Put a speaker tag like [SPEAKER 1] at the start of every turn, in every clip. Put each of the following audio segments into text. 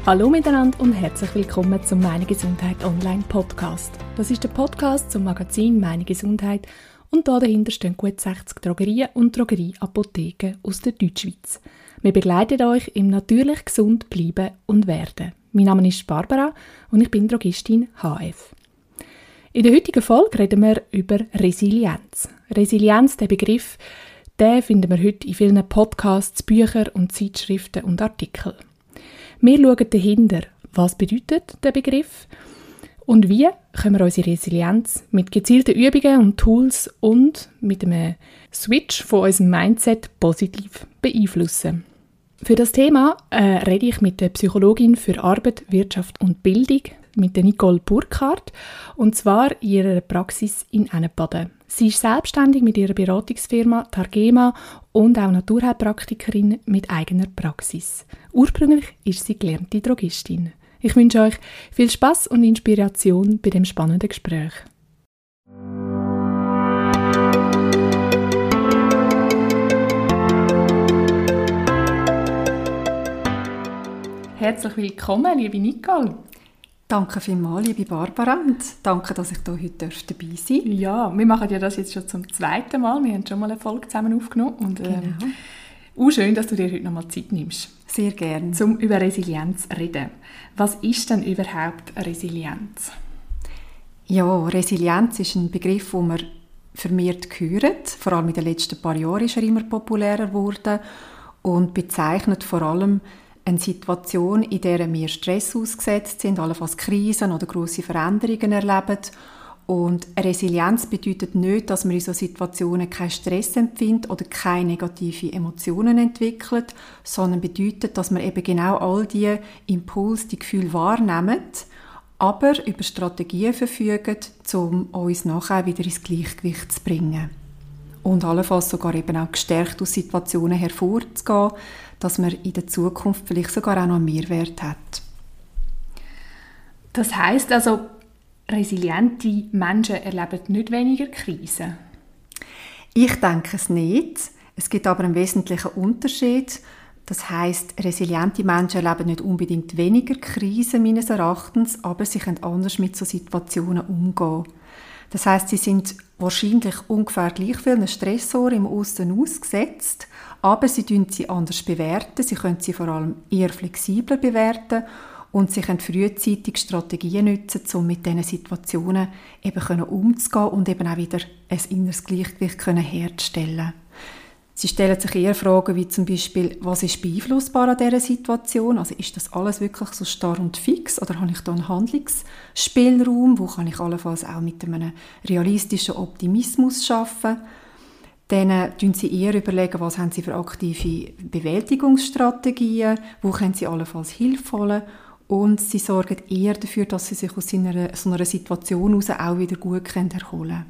[SPEAKER 1] Hallo miteinander und herzlich willkommen zum Meine Gesundheit Online Podcast. Das ist der Podcast zum Magazin Meine Gesundheit und da dahinter stehen gut 60 Drogerien und Drogerieapotheken aus der Deutschschweiz. Wir begleiten euch im natürlich gesund bleiben und werden. Mein Name ist Barbara und ich bin Drogistin HF. In der heutigen Folge reden wir über Resilienz. Resilienz, der Begriff, den finden wir heute in vielen Podcasts, Büchern und Zeitschriften und Artikeln. Wir schauen dahinter, was bedeutet der Begriff und wie können wir unsere Resilienz mit gezielten Übungen und Tools und mit einem Switch von unserem Mindset positiv beeinflussen. Für das Thema rede ich mit der Psychologin für Arbeit, Wirtschaft und Bildung, mit der Nicole Burkhardt, und zwar in ihrer Praxis in Ennebaden. Sie ist selbstständig mit ihrer Beratungsfirma Targema und auch Naturheilpraktikerin mit eigener Praxis. Ursprünglich ist sie gelernte Drogistin. Ich wünsche euch viel Spass und Inspiration bei dem spannenden Gespräch. Herzlich willkommen, liebe Nicole.
[SPEAKER 2] Danke vielmals, liebe Barbara, und danke, dass ich hier heute dabei sein darf.
[SPEAKER 1] Ja, wir machen ja das jetzt schon zum zweiten Mal. Wir haben schon mal eine Folge zusammen aufgenommen. Und schön, dass du dir heute noch mal Zeit nimmst.
[SPEAKER 2] Sehr gerne.
[SPEAKER 1] Um über Resilienz zu reden. Was ist denn überhaupt Resilienz?
[SPEAKER 2] Ja, Resilienz ist ein Begriff, den wir vermehrt hören. Vor allem in den letzten paar Jahren ist er immer populärer geworden und bezeichnet vor allem eine Situation, in der wir Stress ausgesetzt sind, allenfalls Krisen oder grosse Veränderungen erleben. Und Resilienz bedeutet nicht, dass man in solchen Situationen keinen Stress empfindet oder keine negativen Emotionen entwickelt, sondern bedeutet, dass wir eben genau all die Impulse, die Gefühle wahrnehmen, aber über Strategien verfügen, um uns nachher wieder ins Gleichgewicht zu bringen. Und allenfalls sogar eben auch gestärkt aus Situationen hervorzugehen, dass man in der Zukunft vielleicht sogar auch noch einen Mehrwert hat.
[SPEAKER 1] Das heisst also, resiliente Menschen erleben nicht weniger Krisen?
[SPEAKER 2] Ich denke es nicht. Es gibt aber einen wesentlichen Unterschied. Das heisst, resiliente Menschen erleben nicht unbedingt weniger Krisen meines Erachtens, aber sie können anders mit so Situationen umgehen. Das heisst, sie sind wahrscheinlich ungefähr gleich vielen Stressoren im Aussen ausgesetzt, aber sie bewerten sie anders. Sie können sie vor allem eher flexibler bewerten und sie können frühzeitig Strategien nutzen, um mit diesen Situationen eben umzugehen und eben auch wieder ein inneres Gleichgewicht herzustellen. Sie stellen sich eher Fragen wie zum Beispiel, was ist beeinflussbar an dieser Situation? Also ist das alles wirklich so starr und fix oder habe ich da einen Handlungsspielraum? Wo kann ich allenfalls auch mit einem realistischen Optimismus arbeiten? Dann überlegen sie eher, was haben sie für aktive Bewältigungsstrategien, wo können sie allenfalls Hilfe holen, und sie sorgen eher dafür, dass sie sich aus so einer Situation heraus auch wieder gut erholen können.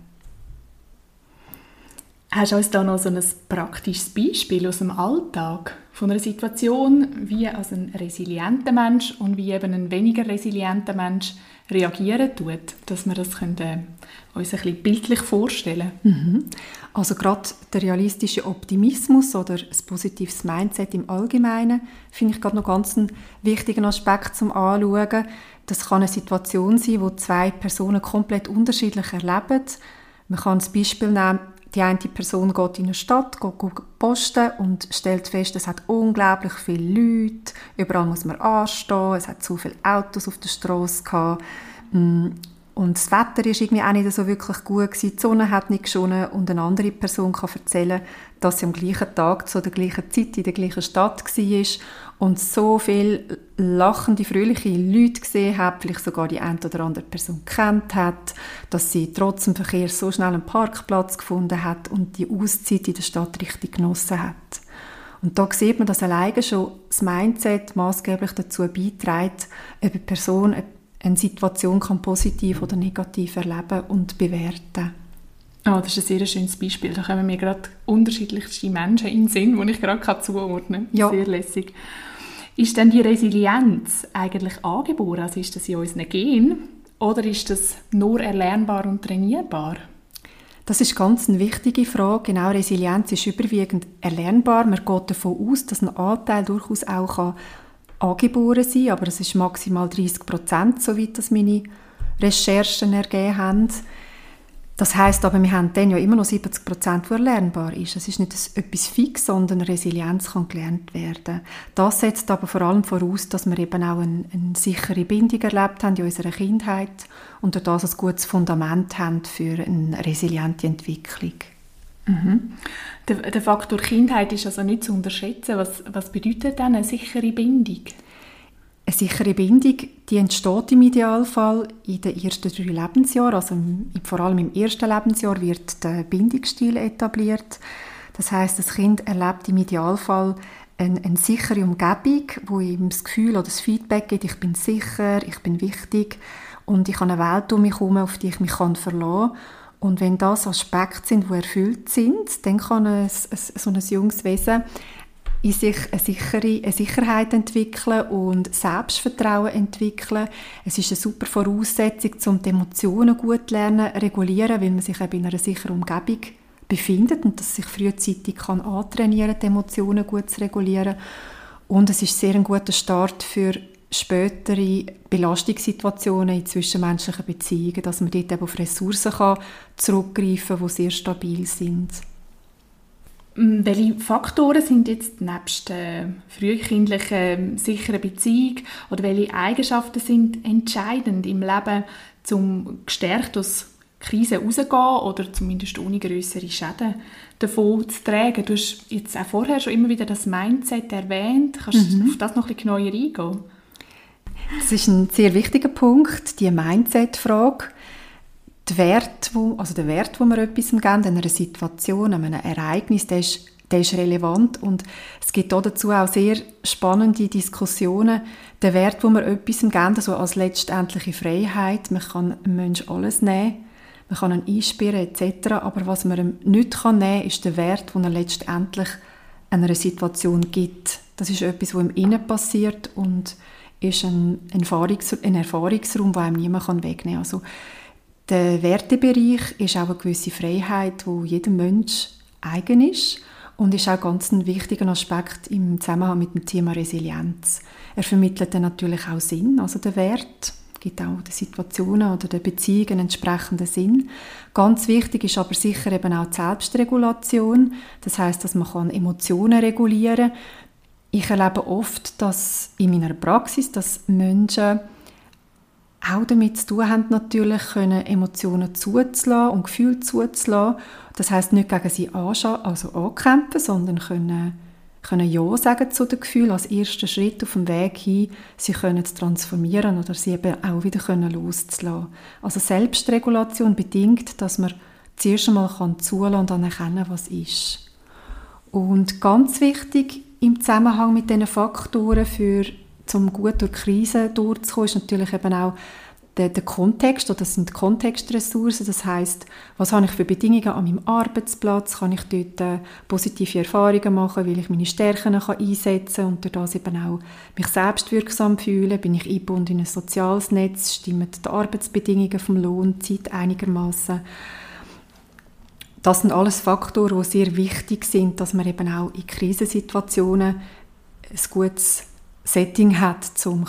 [SPEAKER 1] Hast du uns da noch so ein praktisches Beispiel aus dem Alltag von einer Situation, wie als ein resilienter Mensch und wie eben ein weniger resilienter Mensch reagieren tut, dass wir das uns ein bisschen bildlich vorstellen können?
[SPEAKER 2] Also gerade der realistische Optimismus oder ein positives Mindset im Allgemeinen finde ich gerade noch ganz einen wichtigen Aspekt zum Anschauen. Das kann eine Situation sein, wo zwei Personen komplett unterschiedlich erleben. Man kann das Beispiel nehmen, die eine Person geht in eine Stadt, geht posten und stellt fest, es hat unglaublich viele Leute, überall muss man anstehen, es hat zu viele Autos auf der Strasse gehabt, und das Wetter war irgendwie auch nicht so wirklich gut gewesen, die Sonne hat nicht geschonen, und eine andere Person kann erzählen, dass sie am gleichen Tag zu der gleichen Zeit in der gleichen Stadt war und so viele lachende, fröhliche Leute gesehen hat, vielleicht sogar die eine oder andere Person kennt hat, dass sie trotz dem Verkehr so schnell einen Parkplatz gefunden hat und die Auszeit in der Stadt richtig genossen hat. Und da sieht man, dass alleine schon das Mindset maßgeblich dazu beiträgt, ob eine Person eine Situation kann positiv oder negativ erleben und bewerten.
[SPEAKER 1] Das ist ein sehr schönes Beispiel. Da kommen mir gerade unterschiedlichste Menschen in den Sinn, die ich gerade zuordnen kann.
[SPEAKER 2] Ja.
[SPEAKER 1] Sehr lässig. Ist denn die Resilienz eigentlich angeboren? Also ist das in unseren Genen oder ist das nur erlernbar und trainierbar?
[SPEAKER 2] Das ist ganz eine wichtige Frage. Genau, Resilienz ist überwiegend erlernbar. Man geht davon aus, dass ein Anteil durchaus auch angeboren sein, aber es ist maximal 30%, soweit das meine Recherchen ergeben haben. Das heisst aber, wir haben dann ja immer noch 70%, die erlernbar ist. Es ist nicht etwas fix, sondern Resilienz kann gelernt werden. Das setzt aber vor allem voraus, dass wir eben auch eine sichere Bindung erlebt haben in unserer Kindheit und durch das ein gutes Fundament haben für eine resiliente Entwicklung.
[SPEAKER 1] Mhm. Der Faktor Kindheit ist also nicht zu unterschätzen. Was bedeutet denn eine sichere Bindung?
[SPEAKER 2] Eine sichere Bindung, die entsteht im Idealfall in den ersten 3 Lebensjahren. Also vor allem im ersten Lebensjahr wird der Bindungsstil etabliert. Das heisst, das Kind erlebt im Idealfall eine sichere Umgebung, wo ihm das Gefühl oder das Feedback gibt, ich bin sicher, ich bin wichtig und ich habe eine Welt um mich herum, auf die ich mich verlassen kann. Und wenn das Aspekte sind, die erfüllt sind, dann kann so ein junges Wesen in sich eine Sicherheit entwickeln und Selbstvertrauen entwickeln. Es ist eine super Voraussetzung, um die Emotionen gut lernen, regulieren, weil man sich eben in einer sicheren Umgebung befindet und das sich frühzeitig antrainieren kann, die Emotionen gut zu regulieren. Und es ist sehr ein guter Start für spätere Belastungssituationen in zwischenmenschlichen Beziehungen, dass man dort eben auf Ressourcen zurückgreifen kann, die sehr stabil sind.
[SPEAKER 1] Welche Faktoren sind jetzt nebst der frühkindlichen sicheren Beziehung oder welche Eigenschaften sind entscheidend im Leben, um gestärkt aus Krisen rauszugehen oder zumindest ohne grössere Schäden davon zu tragen? Du hast jetzt auch vorher schon immer wieder das Mindset erwähnt. Kannst du auf das noch ein bisschen genauer eingehen?
[SPEAKER 2] Das ist ein sehr wichtiger Punkt, die Mindset-Frage. Der Wert, den wir etwas geben, einer Situation, einem Ereignis, der ist relevant und es gibt dazu auch sehr spannende Diskussionen. Der Wert, den wir etwas geben, also als letztendliche Freiheit, man kann einem Menschen alles nehmen, man kann ihn einsperren etc., aber was man ihm nicht nehmen kann, ist der Wert, den er letztendlich einer Situation gibt. Das ist etwas, was im Innen passiert und ist ein Erfahrungsraum, den einem niemand wegnehmen kann. Also, der Wertebereich ist auch eine gewisse Freiheit, die jedem Mensch eigen ist und ist auch ganz ein wichtiger Aspekt im Zusammenhang mit dem Thema Resilienz. Er vermittelt dann natürlich auch Sinn, also der Wert gibt auch den Situationen oder den Beziehungen entsprechenden Sinn. Ganz wichtig ist aber sicher eben auch die Selbstregulation, das heisst, dass man Emotionen regulieren kann. Ich erlebe oft, dass in meiner Praxis, dass Menschen auch damit zu tun haben, natürlich Emotionen zuzulassen und Gefühle zuzulassen. Das heisst nicht gegen sie ankämpfen, sondern können Ja sagen zu den Gefühlen als ersten Schritt auf dem Weg hin, sie können zu transformieren oder sie eben auch wieder loszulassen. Also Selbstregulation bedingt, dass man zuerst einmal zulassen und anerkennen, was ist. Und ganz wichtig im Zusammenhang mit diesen Faktoren um gut durch die Krise durchzukommen, ist natürlich eben auch der Kontext, oder das sind Kontextressourcen, das heisst, was habe ich für Bedingungen an meinem Arbeitsplatz, kann ich dort positive Erfahrungen machen, weil ich meine Stärken einsetzen kann und durch das eben auch mich selbstwirksam fühle, bin ich eingebunden in ein soziales Netz, stimmen die Arbeitsbedingungen vom Lohn, Zeit einigermaßen. Das sind alles Faktoren, die sehr wichtig sind, dass man eben auch in Krisensituationen ein gutes Setting hat, um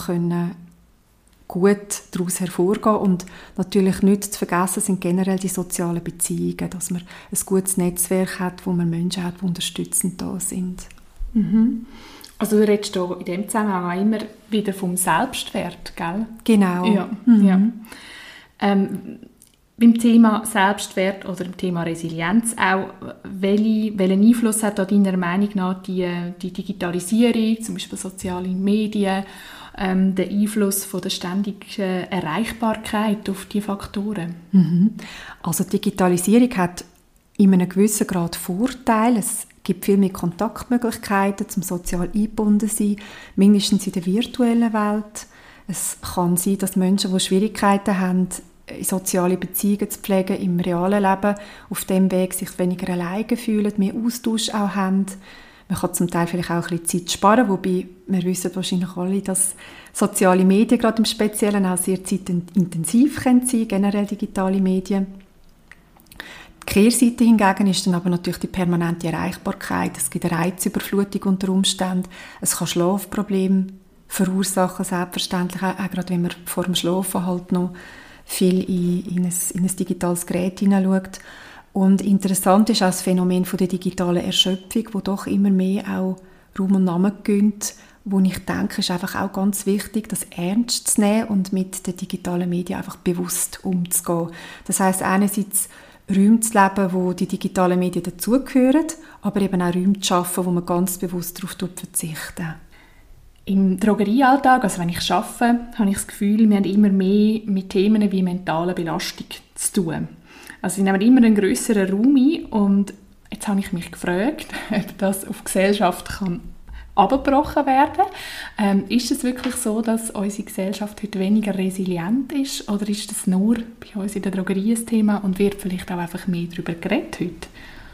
[SPEAKER 2] gut daraus hervorgehen. Und natürlich nicht zu vergessen sind generell die sozialen Beziehungen, dass man ein gutes Netzwerk hat, wo man Menschen hat, die unterstützend da sind.
[SPEAKER 1] Mhm. Also du redest hier in diesem Zusammenhang auch immer wieder vom Selbstwert, gell?
[SPEAKER 2] Genau.
[SPEAKER 1] Ja. Ja. Beim Thema Selbstwert oder im Thema Resilienz auch, welchen Einfluss hat da deiner Meinung nach die Digitalisierung, zum Beispiel soziale Medien, der Einfluss von der ständigen Erreichbarkeit auf diese Faktoren?
[SPEAKER 2] Also die Digitalisierung hat in einem gewissen Grad Vorteile. Es gibt viel mehr Kontaktmöglichkeiten, zum sozial eingebunden zu sein, mindestens in der virtuellen Welt. Es kann sein, dass Menschen, die Schwierigkeiten haben, soziale Beziehungen zu pflegen im realen Leben, auf dem Weg sich weniger alleine fühlen, mehr Austausch auch haben. Man kann zum Teil vielleicht auch ein bisschen Zeit sparen, wobei wir wissen wahrscheinlich alle, dass soziale Medien gerade im Speziellen auch sehr zeitintensiv sein können, generell digitale Medien. Die Kehrseite hingegen ist dann aber natürlich die permanente Erreichbarkeit. Es gibt eine Reizüberflutung unter Umständen. Es kann Schlafprobleme verursachen, selbstverständlich, auch gerade wenn man vor dem Schlafen halt noch viel in ein digitales Gerät hineinschaut. Und interessant ist auch das Phänomen von der digitalen Erschöpfung, wo doch immer mehr auch Raum und Namen gewinnt, wo ich denke, ist einfach auch ganz wichtig, das ernst zu nehmen und mit den digitalen Medien einfach bewusst umzugehen. Das heisst, einerseits Räume zu leben, wo die digitalen Medien dazugehören, aber eben auch Räume zu schaffen, wo man ganz bewusst darauf verzichten.
[SPEAKER 1] Im Drogeriealltag, also wenn ich arbeite, habe ich das Gefühl, wir haben immer mehr mit Themen wie mentale Belastung zu tun. Also sie nehmen immer einen grösseren Raum ein und jetzt habe ich mich gefragt, ob das auf Gesellschaft kann abgebrochen werden. Ist es wirklich so, dass unsere Gesellschaft heute weniger resilient ist oder ist das nur bei uns in der Drogerie ein Thema und wird vielleicht auch einfach mehr darüber geredet heute?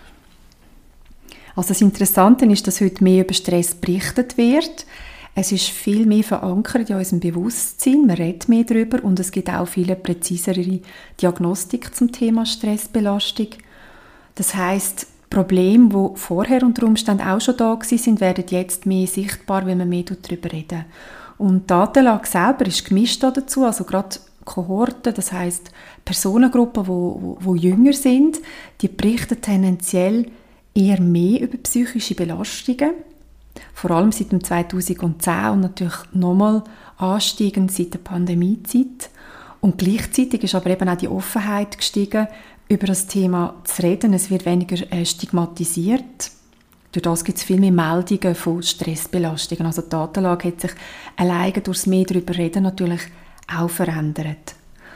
[SPEAKER 2] Also das Interessante ist, dass heute mehr über Stress berichtet wird. Es ist viel mehr verankert in unserem Bewusstsein, man redet mehr darüber und es gibt auch viel präzisere Diagnostik zum Thema Stressbelastung. Das heisst, Probleme, die vorher unter Umständen auch schon da waren, werden jetzt mehr sichtbar, wenn man mehr darüber reden. Und die Datenlage selber ist gemischt dazu, also gerade Kohorten, das heisst Personengruppen, die jünger sind, die berichten tendenziell eher mehr über psychische Belastungen, vor allem seit dem 2010 und natürlich nochmal ansteigend seit der Pandemiezeit. Und gleichzeitig ist aber eben auch die Offenheit gestiegen, über das Thema zu reden. Es wird weniger stigmatisiert. Durch das gibt es viel mehr Meldungen von Stressbelastungen. Also die Datenlage hat sich alleine durch das mehr darüber reden natürlich auch verändert.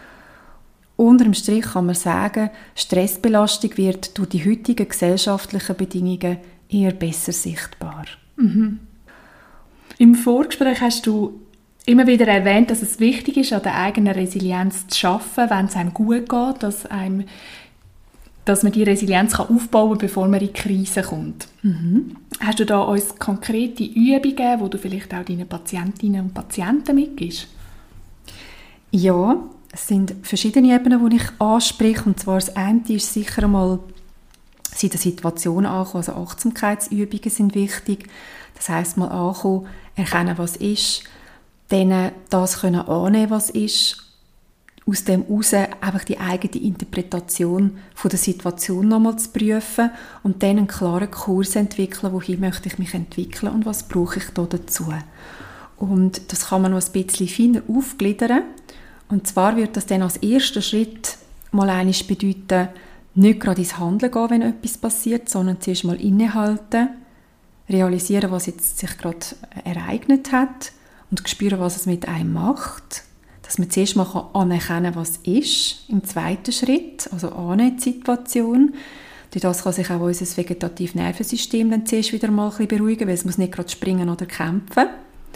[SPEAKER 2] Unter dem Strich kann man sagen, Stressbelastung wird durch die heutigen gesellschaftlichen Bedingungen eher besser sichtbar.
[SPEAKER 1] Mhm. Im Vorgespräch hast du immer wieder erwähnt, dass es wichtig ist, an der eigenen Resilienz zu arbeiten, wenn es einem gut geht, dass man die Resilienz aufbauen kann, bevor man in die Krise kommt. Mhm. Hast du da uns konkrete Übungen, die du vielleicht auch deinen Patientinnen und Patienten mitgibst?
[SPEAKER 2] Ja, es sind verschiedene Ebenen, die ich anspreche. Und zwar das eine ist sicher einmal in der Situation ankommen. Also Achtsamkeitsübungen sind wichtig. Das heisst, mal ankommen, erkennen, was ist, dann das können annehmen, was ist, aus dem heraus einfach die eigene Interpretation von der Situation nochmal zu prüfen und dann einen klaren Kurs entwickeln, wohin möchte ich mich entwickeln und was brauche ich da dazu. Und das kann man noch ein bisschen feiner aufgliedern. Und zwar wird das dann als erster Schritt mal einmal bedeuten, nicht gerade ins Handeln gehen, wenn etwas passiert, sondern zuerst mal innehalten, realisieren, was jetzt sich gerade ereignet hat und spüren, was es mit einem macht. Dass man zuerst mal anerkennen kann, was ist, im zweiten Schritt, also annehmen die Situation. Durch das kann sich auch unser vegetatives Nervensystem dann zuerst wieder mal ein bisschen beruhigen, weil es muss nicht gerade springen oder kämpfen.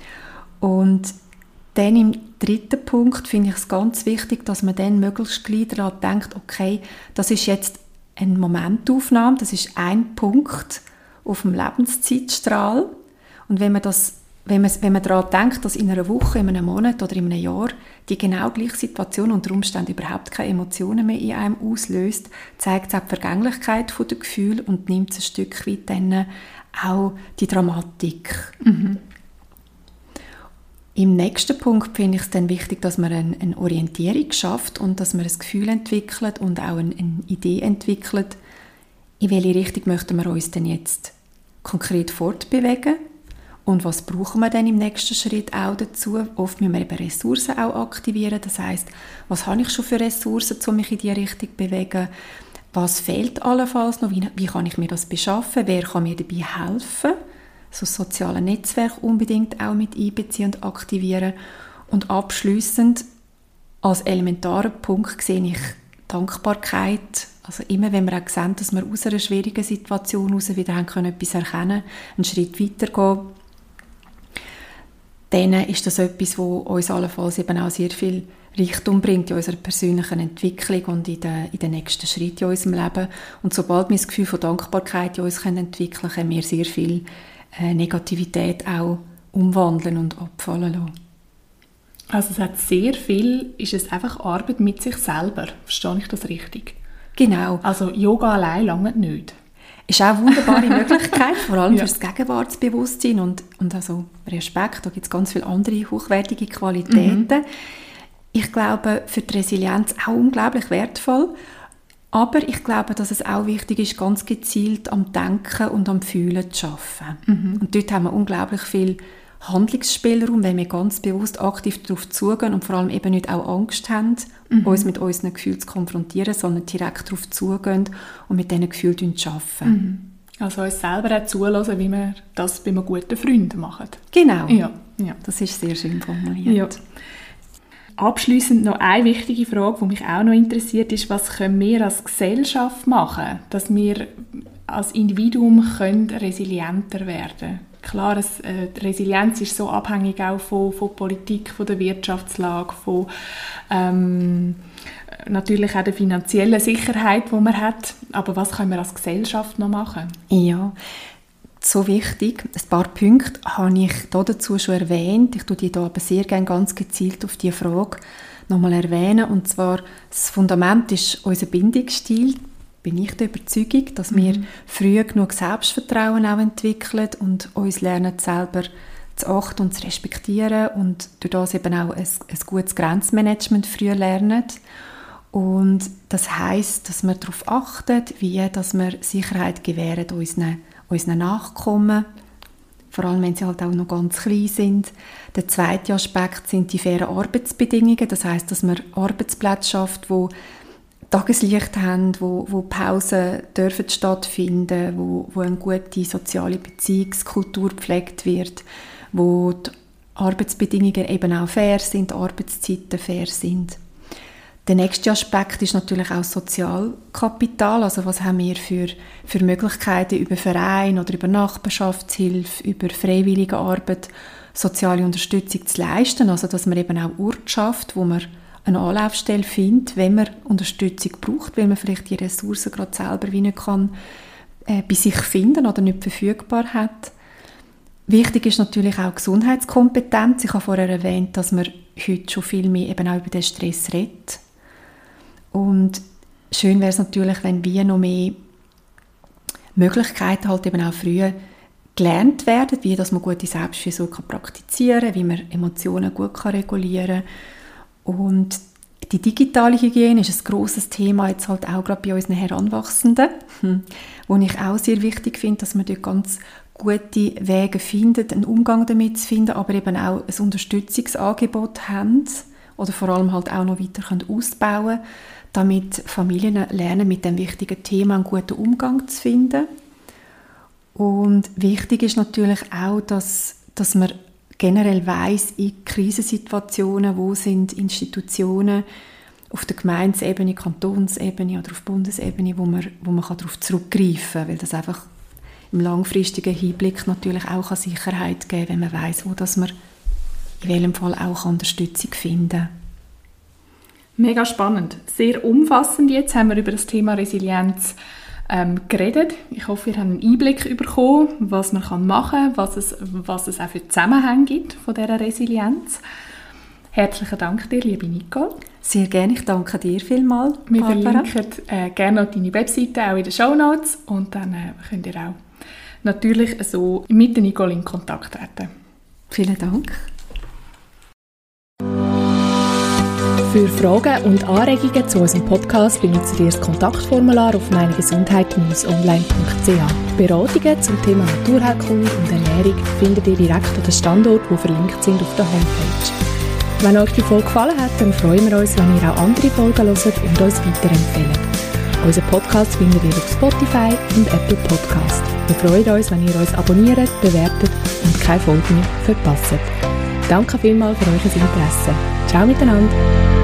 [SPEAKER 2] Und dann im dritten Punkt finde ich es ganz wichtig, dass man dann möglichst gleich daran denkt, okay, das ist jetzt eine Momentaufnahme, das ist ein Punkt auf dem Lebenszeitstrahl. Und wenn man daran denkt, dass in einer Woche, in einem Monat oder in einem Jahr die genau gleiche Situation unter Umständen überhaupt keine Emotionen mehr in einem auslöst, zeigt es auch die Vergänglichkeit der Gefühle und nimmt es ein Stück weit dann auch die Dramatik. Mhm. Im nächsten Punkt finde ich es dann wichtig, dass man eine Orientierung schafft und dass man ein Gefühl entwickelt und auch eine Idee entwickelt, in welche Richtung möchten wir uns denn jetzt konkret fortbewegen und was brauchen wir dann im nächsten Schritt auch dazu. Oft müssen wir eben Ressourcen auch aktivieren, das heisst, was habe ich schon für Ressourcen, um mich in diese Richtung zu bewegen, was fehlt allenfalls noch, wie kann ich mir das beschaffen, wer kann mir dabei helfen, so das soziale Netzwerk unbedingt auch mit einbeziehen und aktivieren. Und abschliessend als elementaren Punkt sehe ich Dankbarkeit. Also immer, wenn wir auch sehen, dass wir aus einer schwierigen Situation heraus wieder haben können, etwas erkennen, einen Schritt weitergehen, dann ist das etwas, was uns allenfalls eben auch sehr viel Richtung bringt in unserer persönlichen Entwicklung und in den nächsten Schritt in unserem Leben. Und sobald wir das Gefühl von Dankbarkeit in uns entwickeln können, können wir sehr viel Negativität auch umwandeln und abfallen lassen.
[SPEAKER 1] Also es hat sehr viel, ist es einfach Arbeit mit sich selber. Verstehe ich das richtig?
[SPEAKER 2] Genau.
[SPEAKER 1] Also Yoga allein lange nicht?
[SPEAKER 2] Ist auch eine wunderbare Möglichkeit, vor allem fürs Gegenwartsbewusstsein und also Respekt. Da gibt es ganz viele andere hochwertige Qualitäten. Ich glaube, für die Resilienz auch unglaublich wertvoll. Aber ich glaube, dass es auch wichtig ist, ganz gezielt am Denken und am Fühlen zu arbeiten. Und dort haben wir unglaublich viel Handlungsspielraum, wenn wir ganz bewusst aktiv darauf zugehen und vor allem eben nicht auch Angst haben, uns mit unseren Gefühlen zu konfrontieren, sondern direkt darauf zugehen und mit diesen Gefühlen arbeiten.
[SPEAKER 1] Also uns selber auch zulassen, wie wir das bei einem guten Freund machen.
[SPEAKER 2] Genau,
[SPEAKER 1] ja.
[SPEAKER 2] Das ist sehr schön formuliert.
[SPEAKER 1] Ja. Abschliessend noch eine wichtige Frage, die mich auch noch interessiert, ist, was können wir als Gesellschaft machen, dass wir als Individuum resilienter werden können? Klar, die Resilienz ist so abhängig auch von Politik, von der Wirtschaftslage, von natürlich auch der finanziellen Sicherheit, die man hat. Aber was können wir als Gesellschaft noch machen?
[SPEAKER 2] Ja, so wichtig. Ein paar Punkte habe ich dazu schon erwähnt. Ich tue die hier aber sehr gerne ganz gezielt auf diese Frage nochmal erwähnen. Und zwar, das Fundament ist unser Bindungsstil. Bin ich der Überzeugung, dass wir früh genug Selbstvertrauen auch entwickeln und uns lernen, selber zu achten und zu respektieren und durch das eben auch ein gutes Grenzmanagement früh lernen. Und das heisst, dass wir darauf achten, wie dass wir Sicherheit gewähren unseren Nachkommen, vor allem wenn sie halt auch noch ganz klein sind. Der zweite Aspekt sind die fairen Arbeitsbedingungen, das heisst, dass man Arbeitsplätze schafft, wo Tageslicht haben, wo Pausen dürfen stattfinden, wo eine gute soziale Beziehungskultur gepflegt wird, wo die Arbeitsbedingungen eben auch fair sind, die Arbeitszeiten fair sind. Der nächste Aspekt ist natürlich auch Sozialkapital, also was haben wir für Möglichkeiten über Vereine oder über Nachbarschaftshilfe, über freiwillige Arbeit, soziale Unterstützung zu leisten, also dass man eben auch Orte schafft, wo man eine Anlaufstelle findet, wenn man Unterstützung braucht, weil man vielleicht die Ressourcen gerade selber wie nicht kann, bei sich finden oder nicht verfügbar hat. Wichtig ist natürlich auch Gesundheitskompetenz. Ich habe vorher erwähnt, dass man heute schon viel mehr eben auch über den Stress redet. Und schön wäre es natürlich, wenn wir noch mehr Möglichkeiten halt eben auch früh gelernt werden, wie dass man gute Selbstfürsorge praktizieren kann, wie man Emotionen gut regulieren kann. Und die digitale Hygiene ist ein grosses Thema, jetzt halt auch gerade bei unseren Heranwachsenden, wo ich auch sehr wichtig finde, dass man dort ganz gute Wege findet, einen Umgang damit zu finden, aber eben auch ein Unterstützungsangebot haben oder vor allem halt auch noch weiter ausbauen können, damit Familien lernen, mit dem wichtigen Thema einen guten Umgang zu finden. Und wichtig ist natürlich auch, dass man generell weiss, in Krisensituationen, wo sind Institutionen auf der Gemeindesebene, Kantonsebene oder auf Bundesebene, wo man darauf zurückgreifen kann, weil das einfach im langfristigen Hinblick natürlich auch Sicherheit geben kann, wenn man weiss, wo dass man in welchem Fall auch Unterstützung finden kann.
[SPEAKER 1] Mega spannend. Sehr umfassend jetzt haben wir über das Thema Resilienz geredet. Ich hoffe, ihr habt einen Einblick bekommen, was man machen kann, was es auch für Zusammenhänge gibt von dieser Resilienz. Herzlichen Dank dir, liebe Nicole.
[SPEAKER 2] Sehr gerne, ich danke dir vielmals,
[SPEAKER 1] Wir
[SPEAKER 2] Barbara.
[SPEAKER 1] verlinken gerne noch deine Webseite auch in den Shownotes und dann könnt ihr auch natürlich so mit der Nicole in Kontakt treten.
[SPEAKER 2] Vielen Dank.
[SPEAKER 1] Für Fragen und Anregungen zu unserem Podcast benutzt ihr das Kontaktformular auf meinegesundheit-online.ch. Beratungen zum Thema Naturheilkunde und Ernährung findet ihr direkt an den Standorten, die verlinkt sind auf der Homepage. Wenn euch die Folge gefallen hat, dann freuen wir uns, wenn ihr auch andere Folgen hört und uns weiterempfehlt. Unseren Podcast findet ihr auf Spotify und Apple Podcast. Wir freuen uns, wenn ihr uns abonniert, bewertet und keine Folge mehr verpasst. Danke vielmals für euer Interesse. Ciao miteinander.